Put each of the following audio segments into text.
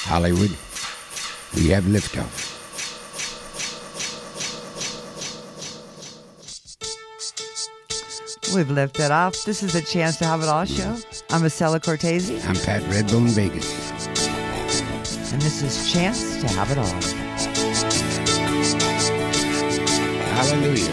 Hollywood, we have liftoff. We've lifted off. This is the Chance to Have It All show. I'm Acela Cortese. I'm Pat Redbone Vegas. And this is Chance to Have It All. Hallelujah.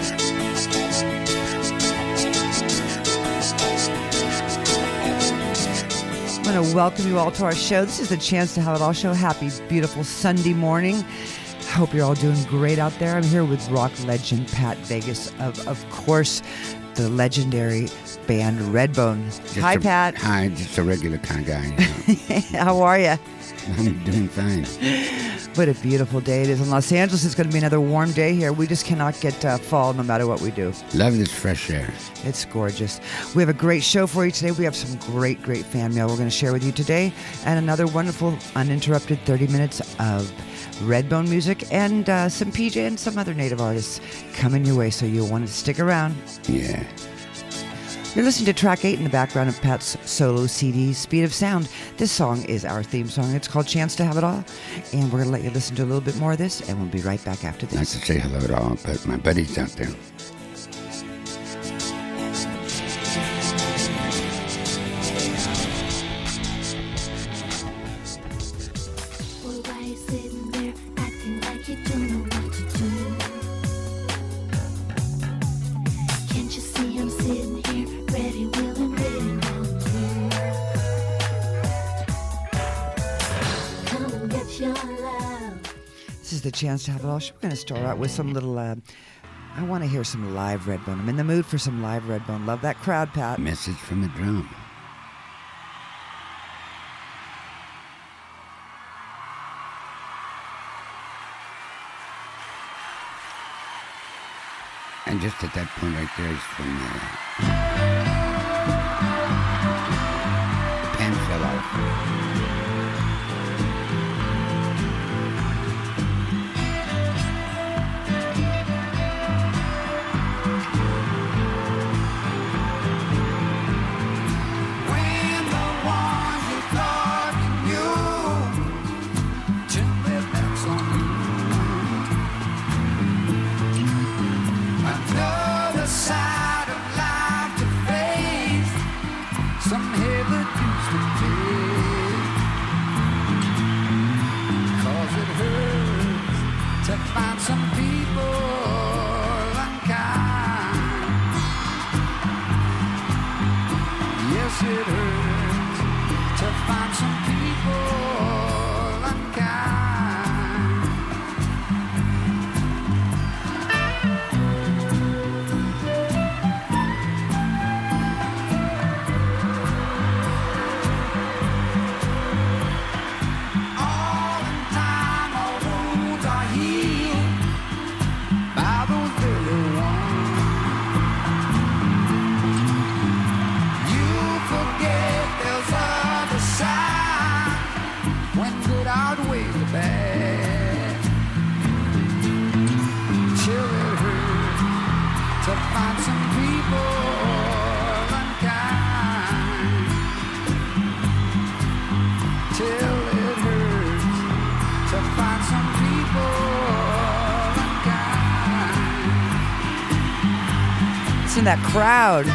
I want to welcome you all to our show. This is the Chance to Have It All show. Happy, beautiful Sunday morning. I hope you're all doing great out there. I'm here with rock legend Pat Vegas of course, the legendary band Redbone. Hi, Pat. Hi, just a regular kind of guy. You know. How are you? I'm doing fine. What a beautiful day it is in Los Angeles. It's going to be another warm day here. We just cannot get fall no matter what we do. Love this fresh air. It's gorgeous. We have a great show for you today. We have some great fan mail we're going to share with you today. And another wonderful, uninterrupted 30 minutes of Redbone music and some PJ and some other native artists coming your way. So you'll want to stick around. Yeah. You're listening to track 8 in the background of Pat's solo CD, Speed of Sound. This song is our theme song. It's called Chance to Have It All. And we're going to let you listen to a little bit more of this, and we'll be right back after this. Not to say hello at all, but my buddy's out there. The Chance to Have It All. We're going to start out with some little, I want to hear some live Redbone. I'm in the mood for some live Redbone. Love that crowd, Pat. Message from the drum. And just at that point right there is from the pen fell off. In that crowd.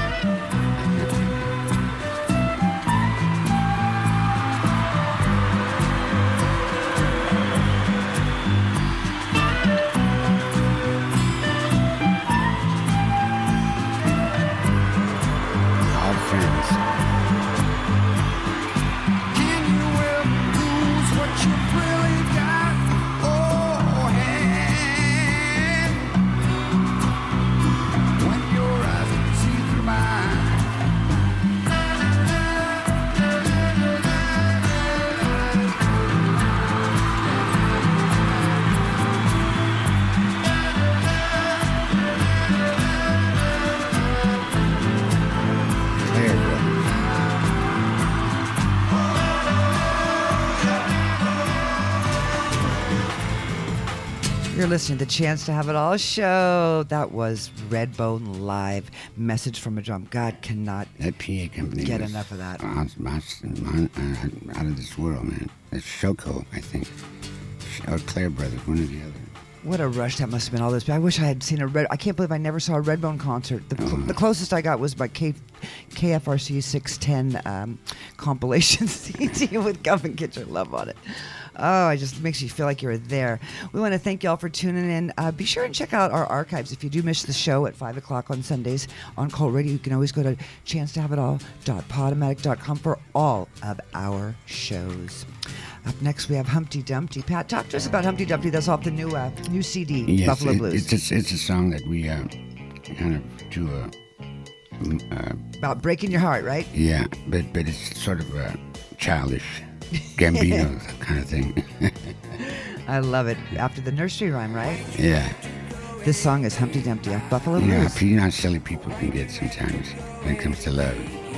All friends. Can you ever lose what you really got? Oh, hey. When your eyes see through my You're listening to the Chance to Have It All show. That was Redbone Live. Message from a Drum. God cannot That PA company get was enough of that. out of this world, man. That's Shoko, I think. Or Claire Brothers, one or the other. What a rush that must have been all this. I wish I had seen I can't believe I never saw a Redbone concert. The closest I got was my KFRC 610 compilation CD with Gavin Kitcher Love on it. Oh, it just makes you feel like you're there. We want to thank y'all for tuning in. Be sure and check out our archives. If you do miss the show at 5 o'clock on Sundays on Cult Radio, you can always go to chancetohaveitall.podomatic.com for all of our shows. Up next, we have Humpty Dumpty. Pat, talk to us about Humpty Dumpty. That's off the new CD, Yes, Buffalo Blues. It's a song that we kind of do About breaking your heart, right? yeah, but it's sort of a childish Gambino kind of thing. I love it. After the nursery rhyme, right? Yeah. This song is Humpty Dumpty off Buffalo Yeah, Blues. you know how silly people can get sometimes when it comes to love.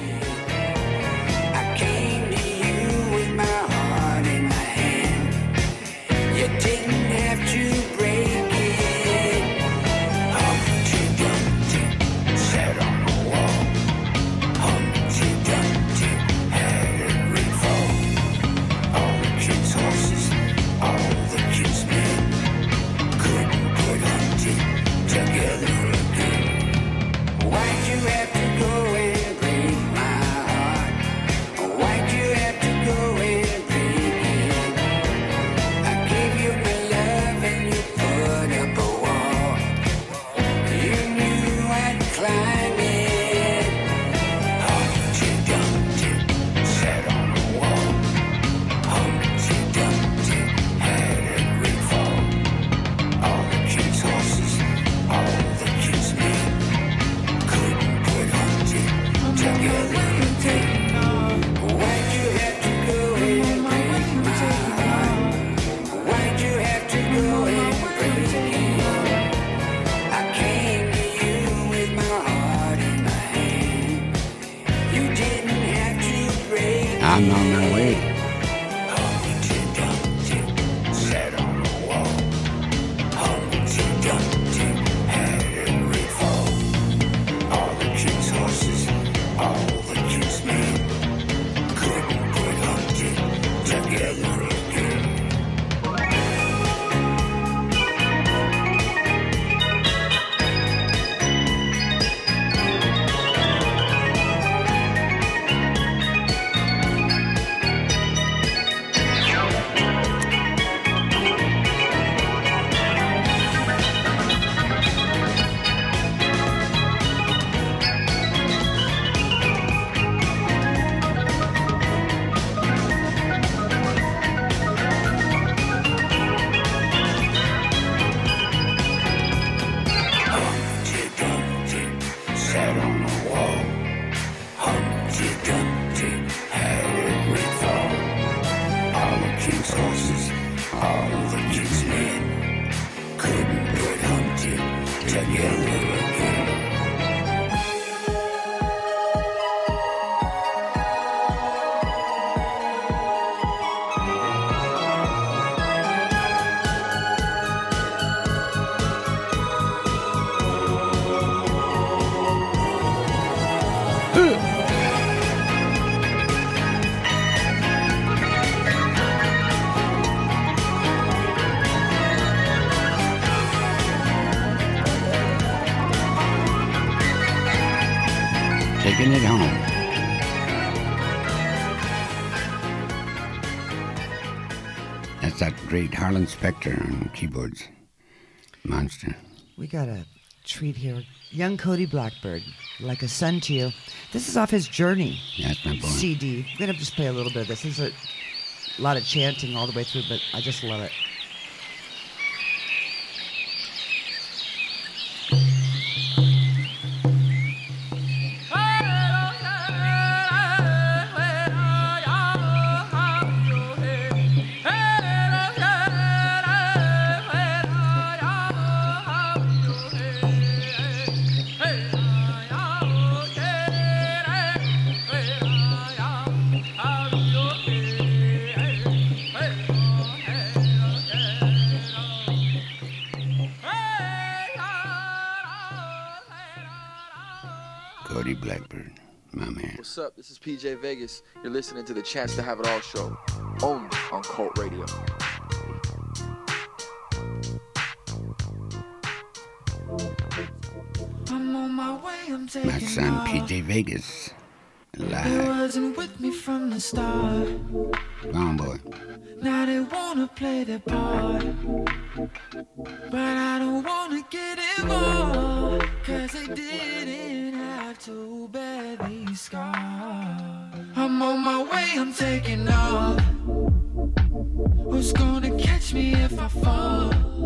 I came to you with my heart in my hand. You didn't have to break it. Humpty Dumpty sat on the wall. Humpty Dumpty had a great fall. All the kids' horses, all the kids' men couldn't put Humpty together again. Why'd you have to go and break my heart? Why'd you have to go and break it? I gave you my love and you put up a wall. You knew I'd climb it. Humpty Dumpty sat on a wall. Humpty Dumpty had a great fall. All the kids' horses, all the kids' men couldn't put Humpty together again. Why'd you have to go and break my heart? Why'd you have to go and break it? I came to you with my heart in my hand. You didn't have to break it. I'm on my way. Humpty Dumpty sat on a wall. Humpty Dumpty had a great fall. All the kids' horses, all the kids' men couldn't put Humpty together again. Humpty Dumpty sat on a wall. Humpty Dumpty had a great fall. All the king's horses, all the king's men couldn't put Humpty together again. Taking it home. That's that great Harlan Specter on keyboards. Monster. We got a treat here. Young Cody Blackbird, Like a Son to You. This is off his Journey That's my boy. CD. We're going to just play a little bit of this. There's a lot of chanting all the way through, but I just love it. Hey, Blackbird, my man. What's up? This is PJ Vegas. You're listening to the Chance to Have It All show, only on Cult Radio. I'm on my way, I'm taking My son off. PJ Vegas, They live. wasn't with me from the start. Come on, boy. Now they wanna play their part, but I don't wanna get involved, 'cause they didn't have to bear these scars. I'm on my way, I'm taking off. Who's gonna catch me if I fall?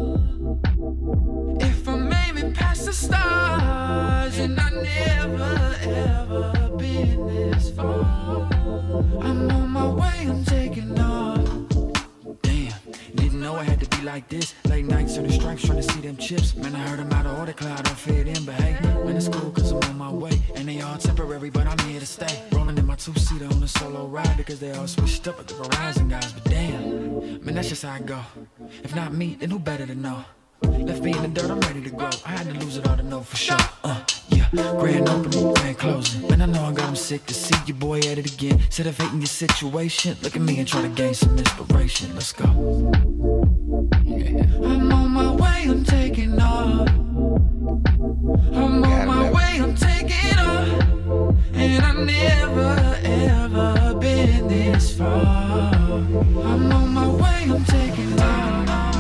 If I'm aiming past the stars, and I never ever been this far. I'm on my way, I'm taking off. Damn, didn't know I had to be like this. Late nights on the stripes trying to see them chips. Man, I heard I'm out of order, cloud, don't fit in. But hey, man, it's cool cause I'm on my way. And they all temporary, but I'm here to stay. Rolling in my two-seater on a solo ride because they all switched up at the Verizon guys. But damn, man, that's just how I go. If not me, then who better to know? Left me in the dirt, I'm ready to grow. I had to lose it all to know for sure. Yeah, grand opening, grand closing. Man, I know I got him sick to see your boy at it again. Instead of hating your situation, look at me and try to gain some inspiration. Let's go. I'm on my way, I'm taking off. I'm on my way, I'm taking off. And I never ever been this far. I'm on my way, I'm taking off.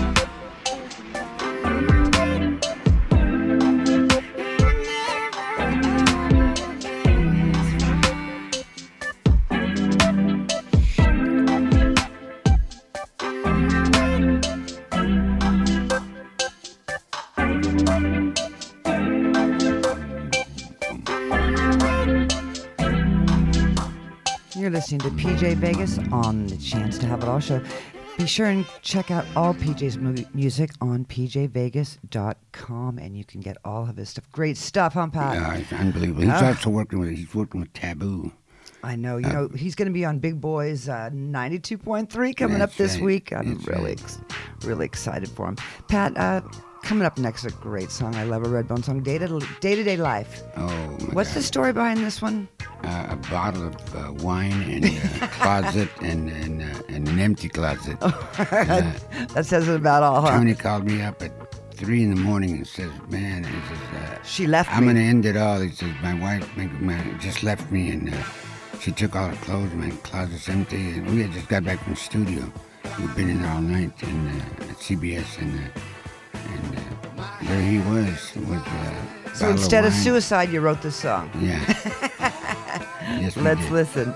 You're listening to PJ Vegas on the Chance to Have It All show. Be sure and check out all PJ's music on pjvegas.com, and you can get all of his stuff. Great stuff, huh, Pat? Yeah, it's unbelievable. He's also working with Taboo. I know. You know, he's going to be on Big Boys 92.3 coming up That's this right. week. I'm That's really, right. really excited for him. Pat, coming up next is a great song. I love a Redbone song, Day-to-Day Life. Oh, my What's God. the story behind this one? A bottle of wine and a closet and an empty closet. That says it about all, huh? Tony called me up at 3 in the morning and says, man, he says, She left I'm me. going to end it all. He says, my wife just left me and she took all her clothes. My closet's empty. And we had just got back from the studio. We've been in there all night at CBS and there he was with So instead of wine. suicide, you wrote this song. Yeah. Yes, we Let's did. listen.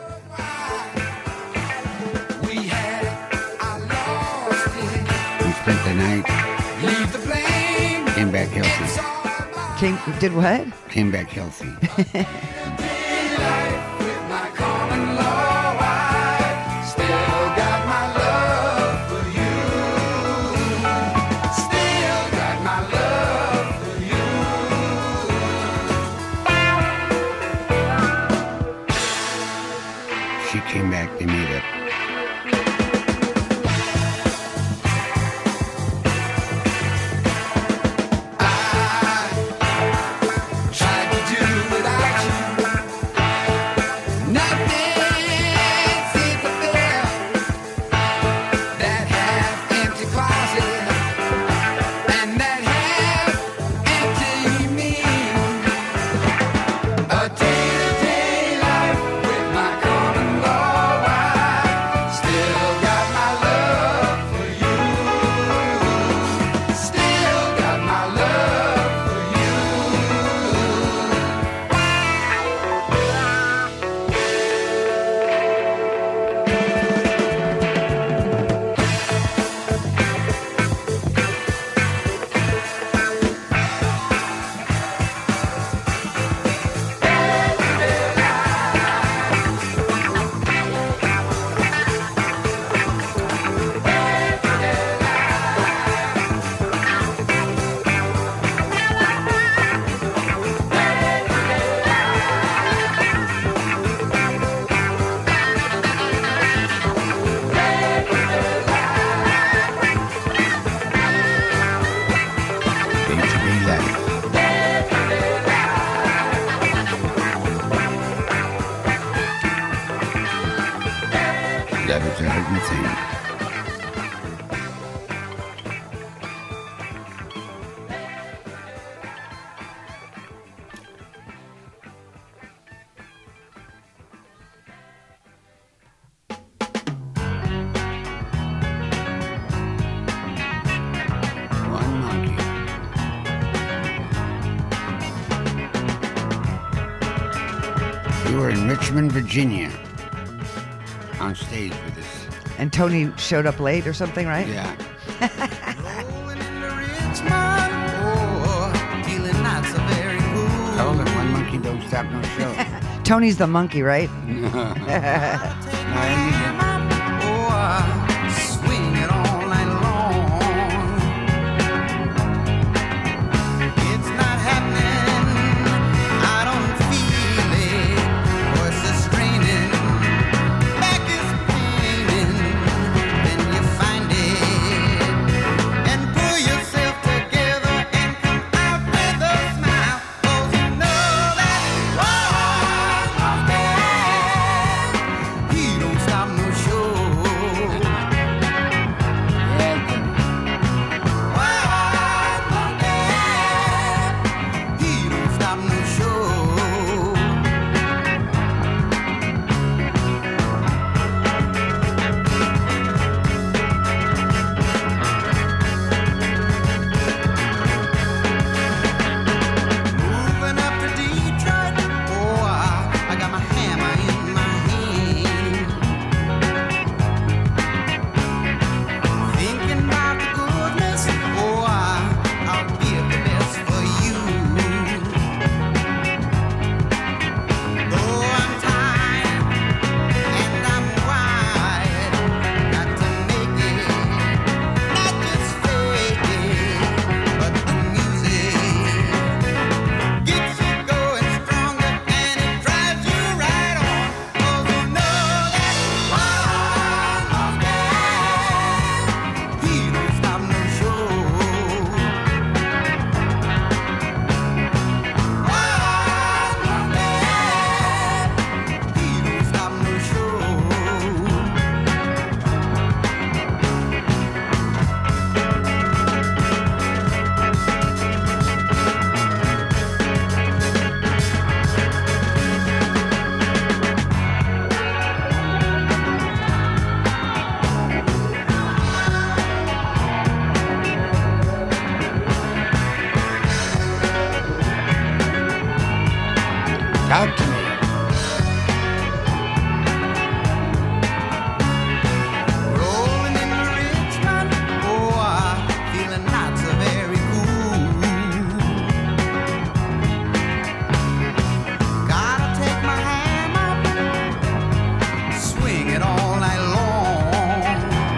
We had it, I lost it. We spent the night, Leave the blame. came back healthy. It's all about King did what? Came back healthy. life with my common law wife. Still got my love for you. Still got my love for you. She came back, they made up. Tried to do without you. Nothing seemed to fill that half-empty closet and that half-empty me. A day-to-day life with my common law wife. That was a hurting thing. Richmond, Virginia, on stage with us. And Tony showed up late or something, right? Yeah. Rolling into Richmond, oh, feeling not so very good. Told him one monkey don't stop no show. Tony's the monkey, right? Swing it all night long. It's not happening. I don't feel it. Voice is straining. Back is paining. Then you find it and pull yourself together and come out with a smile. 'Cause you know that he don't stop no show. He don't stop no show. Moving up to Detroit, oh, I got my hammer in my hand. Thinking about the goodness, oh, I'll give the best for you. Though I'm tired and I'm wired, got to make it, not just fake it, but the music gets you going stronger and it drives you right on. 'Cause you know that he don't stop no show. He don't stop no show. Talk to me. Rolling into Richmond, oh, feeling not so very cool. Gotta take my hammer, swing it all night long.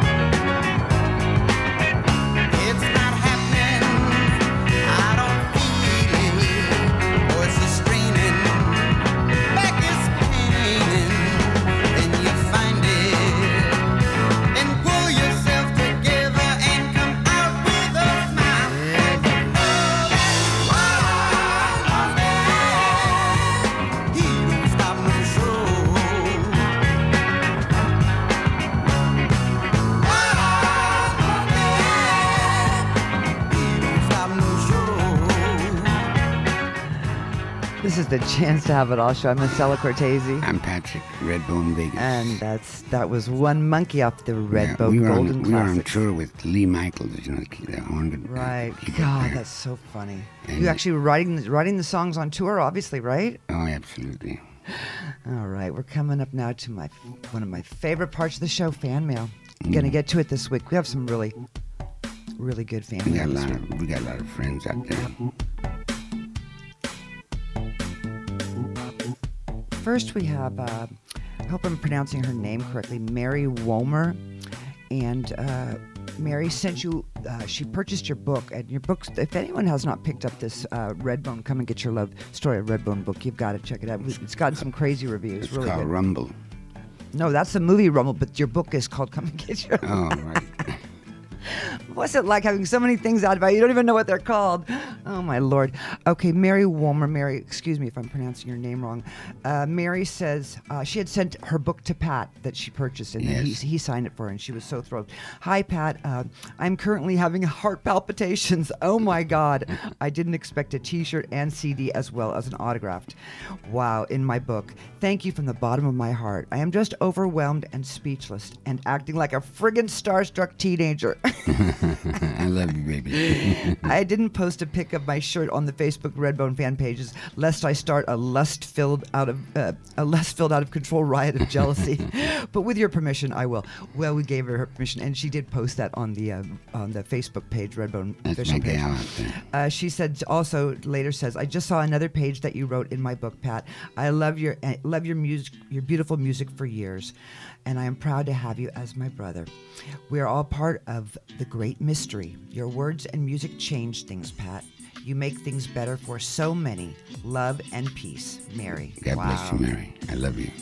It's not happening, I don't feel it. Voice is straining, back is paining. Then you find it and pull yourself together and come out with a smile. He don't stop no show. He don't stop no show. This is the Chance to Have It All show. I'm Marcella Cortese. I'm Patrick, Redbone Vegas. And that was One Monkey off the Redbone we were Golden on, we were on Classics. tour with Lee Michaels, you know, the horn. Right. keyboard God, player. that's so funny. And- You actually were writing the songs on tour, obviously, right? Oh, absolutely. All right, we're coming up now to one of my favorite parts of the show, fan mail. Gonna get to it this week. We have some really, really good fan We mail. got a this lot week. of we got a lot of friends out there. First, we have, I hope I'm pronouncing her name correctly, Mary Womer. And Mary sent you, she purchased your book. And your book, if anyone has not picked up this Redbone, Come and Get Your Love Story of Redbone book, you've got to check it out. It's gotten some crazy reviews. It's really called good. Rumble. No, that's the movie Rumble, but your book is called Come and Get Your Love. Oh, right. What's it like having so many things out about you? You don't even know what they're called. Oh, my Lord. Okay, Mary Wolmer. Mary, excuse me if I'm pronouncing your name wrong. Mary says she had sent her book to Pat that she purchased, and Yes. he signed it for her, and she was so thrilled. Hi, Pat. I'm currently having heart palpitations. Oh, my God. I didn't expect a T-shirt and CD as well as an autographed. Wow, in my book. Thank you from the bottom of my heart. I am just overwhelmed and speechless and acting like a friggin' starstruck teenager. I love you, baby. I didn't post a pic of my shirt on the Facebook Redbone fan pages, lest I start a lust-filled out of control riot of jealousy. But with your permission, I will. Well, we gave her permission, and she did post that on the Facebook page, Redbone That's official my page. gal out there. She said also later says, I just saw another page that you wrote in my book, Pat. I love your music, your beautiful music for years, and I am proud to have you as my brother. We are all part of the great mystery. Your words and music change things, Pat. You make things better for so many. Love and peace, Mary. God Wow. bless you, Mary. I love you.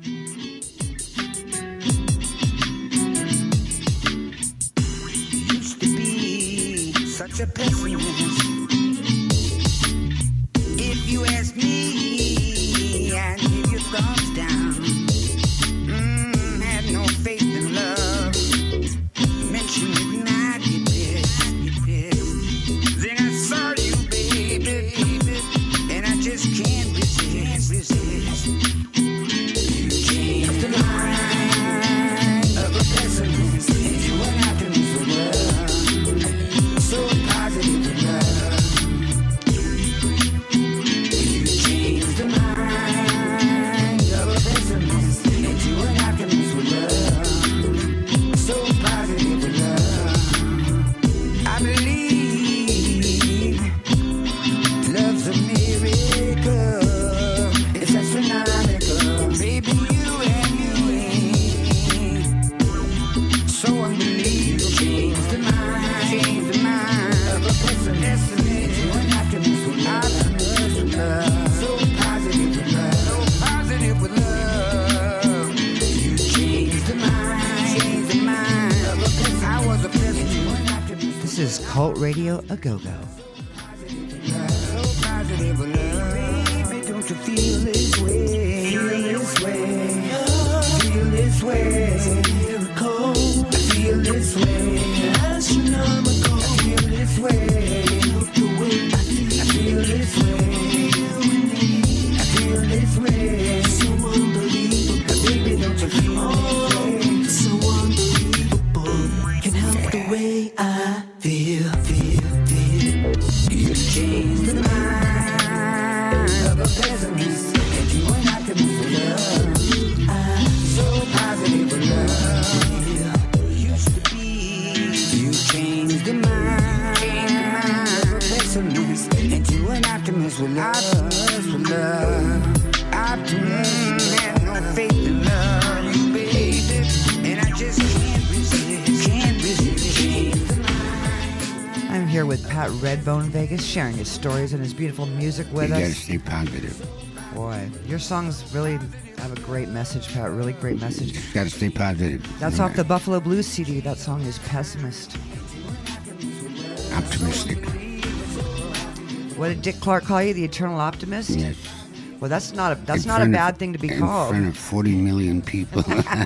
Used to be such a pessimist. If you ask me, I'd give you thumbs down. Had no faith in love. Mention it and I'd get pissed. Then I saw you, baby, and I just can't resist. You changed the mind of a pessimist into an optimist for love. So positive in love. You changed the mind of a pessimist into an optimist for love. So positive in love. I believe love's a miracle. It's astronomical, baby, you and me. So unbelievable. Change the mind of a pessimist into an optimist with love. So positive with love. So positive with love. You changed the mind of a pessimist. I was a pessimist to an optimist. This is Cult Radio A Go-Go. So positive with love. Baby, don't you feel this way? Feel this way. Feel this way. Miracle. I feel this way. Astronomical. I feel this way. Look the way I feel this way. I feel this way. So unbelievable. Baby, don't you feel this way? So unbelievable. Can help the way I feel. You changed the mind of a pessimist into an optimist with love. So positive with love. Used to be. You changed the mind of a pessimist into an optimist with love. Optimist had no faith in love, you baby, and I just can't resist. Change the mind. I'm here with Pat Redbone Vegas, sharing his stories and his beautiful music You with gotta us. stay positive. Boy, your songs really have a great message, Pat. Really great message. Just gotta stay positive. That's off the Buffalo Blues CD. That song is Pessimist. Optimistic. What did Dick Clark call you? The Eternal Optimist? Yes. Well, that's not a In bad front of- thing to be in called. front of 40 million people.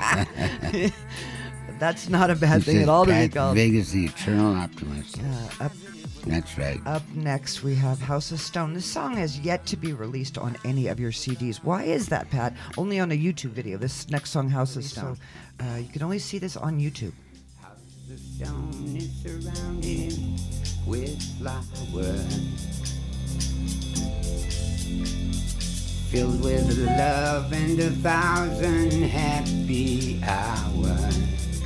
That's not a bad It thing says at all to be Pat called. Vegas, the Eternal Optimist. Up That's right. next, we have House of Stone. This song has yet to be released on any of your CDs. Why is that, Pat? Only on a YouTube video. This next song, House of Stone. You can only see this on YouTube. The stone is surrounded with flowers, filled with love and 1,000 happy hours.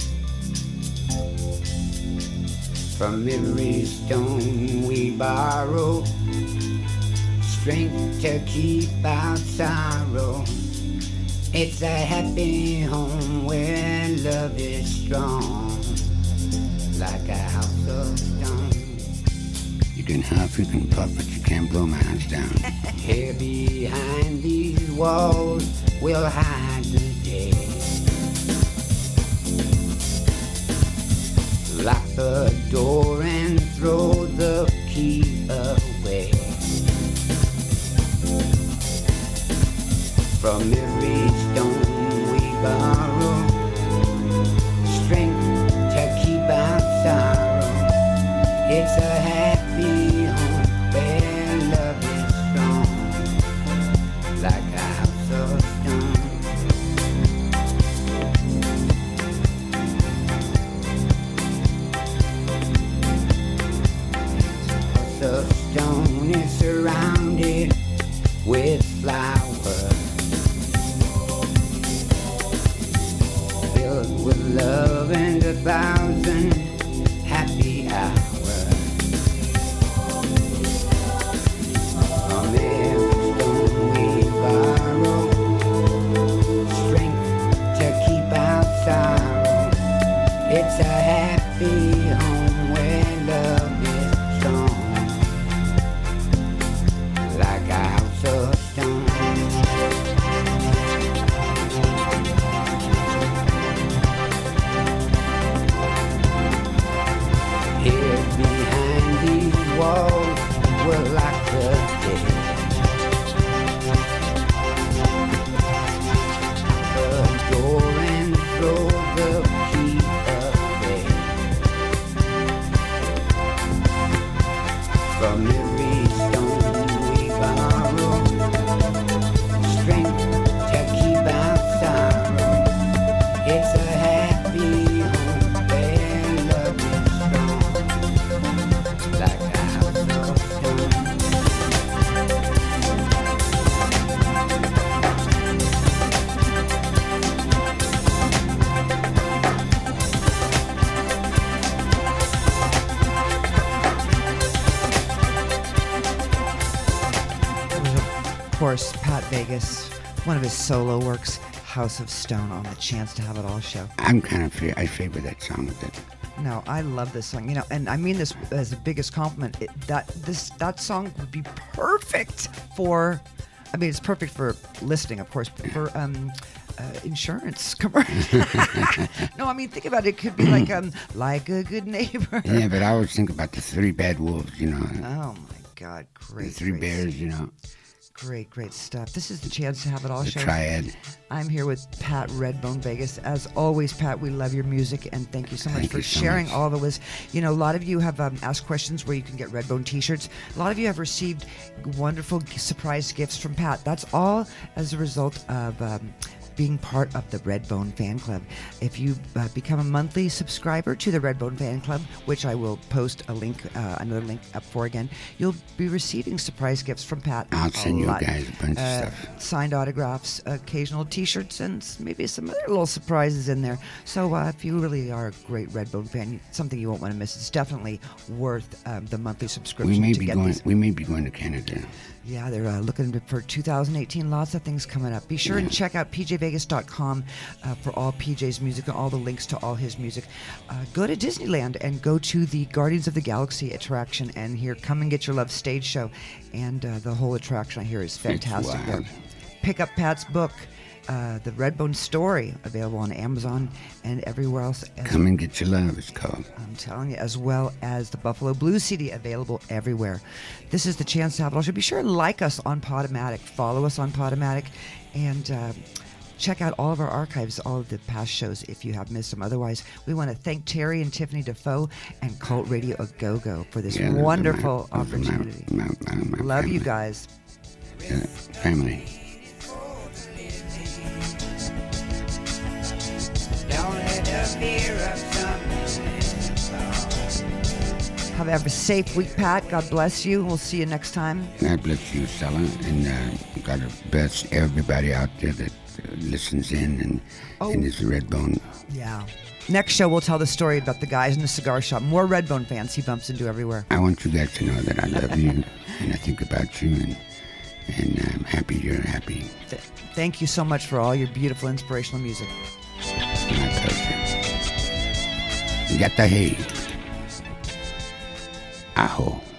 From every stone we borrow strength to keep out sorrow. It's a happy home where love is strong, like a house of stone. You can huff, you can puff, but you can't blow my house down. Here behind these walls we'll hide the day. Lock the door and throw the key away. with love and 1,000 happy hours. From every stone we borrow, strength to keep our sorrow. It's a happy home where love is strong, like a house of stone. Here behind these walls, we're like the dead. The door and the floor will keep us away from every stone we borrow, strength to keep our sorrow. It's a happy home where love is strong, like a house of stone. Of course, Pat Vegas, one of his solo works, House of Stone, on the Chance to Have It All show. I'm kind of I favor that song with it. No, I love this song. You know, and I mean this as the biggest compliment. That song would be perfect for. I mean, it's perfect for listening, of course, but for insurance commercial. No, I mean, think about it. It could be like a good neighbor. Yeah, but I always think about the three bad wolves, you know. Oh my God, great. The three great bears, you know. Great stuff. This is the Chance to Have It All The show. triad. I'm here with Pat Redbone Vegas. As always, Pat, we love your music, and thank you so much Thank for you so sharing much. all of this. You know, a lot of you have asked questions where you can get Redbone t-shirts. A lot of you have received wonderful surprise gifts from Pat. That's all as a result of being part of the Redbone Fan Club. If you become a monthly subscriber to the Redbone Fan Club, which I will post a link, another link up for again, you'll be receiving surprise gifts from Pat. I'll send you lot. guys a bunch of stuff. Signed autographs, occasional t-shirts, and maybe some other little surprises in there. So if you really are a great Redbone fan, something you won't want to miss. It's definitely worth the monthly subscription We may to be get going. these. We may be going to Canada. Yeah, they're looking for 2018. Lots of things coming up. Be sure and check out pjvegas.com for all PJ's music and all the links to all his music. Go to Disneyland and go to the Guardians of the Galaxy attraction and hear Come and Get Your Love stage show. And the whole attraction I hear is fantastic there. wild. Pick up Pat's book, The Redbone Story, available on Amazon and everywhere else. Come and Get Your Love, it's called. I'm telling you, as well as the Buffalo Blues CD, available everywhere. This is the Chance to Have It All show. Be sure and like us on Podomatic, follow us on Podomatic, and check out all of our archives, all of the past shows if you have missed them. Otherwise, we want to thank Terry and Tiffany Defoe and Cult Radio A Go-Go for this Yeah, those are wonderful my- those are my- opportunity. my Love you family. guys. Yeah, family. Don't let the fear of something Have a safe week, Pat. God bless you. We'll see you next time. God bless you, Stella, and God bless everybody out there that listens in and is a Redbone. Yeah. Next show, we'll tell the story about the guys in the cigar shop. More Redbone fans he bumps into everywhere. I want you guys to know that I love you and I think about you, and I'm happy you're happy. Thank you so much for all your beautiful, inspirational music. My pleasure. Yata hey. Aho.